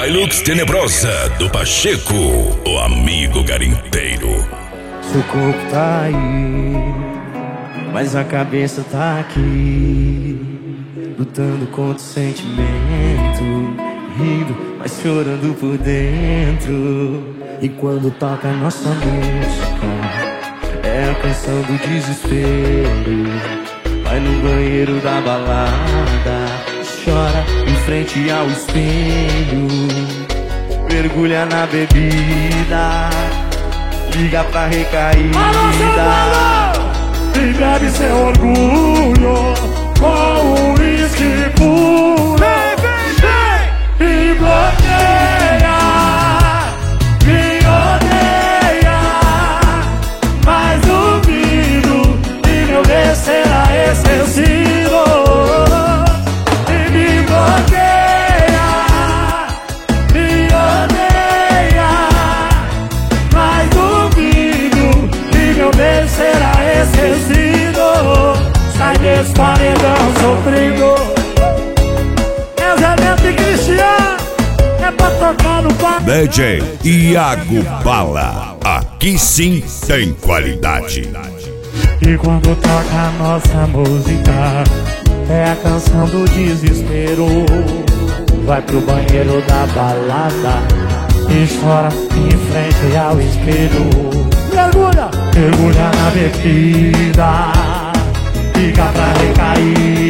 Hilux tenebrosa do Pacheco, o amigo garimpeiro. Seu corpo tá aí, mas a cabeça tá aqui, lutando contra o sentimento, rindo, mas chorando por dentro. E quando toca a nossa música, é a canção do desespero. Vai no banheiro da balada, chora em frente ao espelho, mergulha na bebida, liga pra recaída e bebe seu orgulho com o uísque puro. E bloqueia, me odeia, mas duvido que meu bem será esquecido. E me bloqueia, me odeia, mas duvido que meu bem será esquecido. Sai desse paredão sofrido. Zé e Cristiano, é pra tocar no quarto. DJ Iago Bala, aqui sim tem qualidade. E quando toca a nossa música, é a canção do desespero. Vai pro banheiro da balada e chora em frente ao espelho. Mergulha, mergulha na bebida, fica pra recair.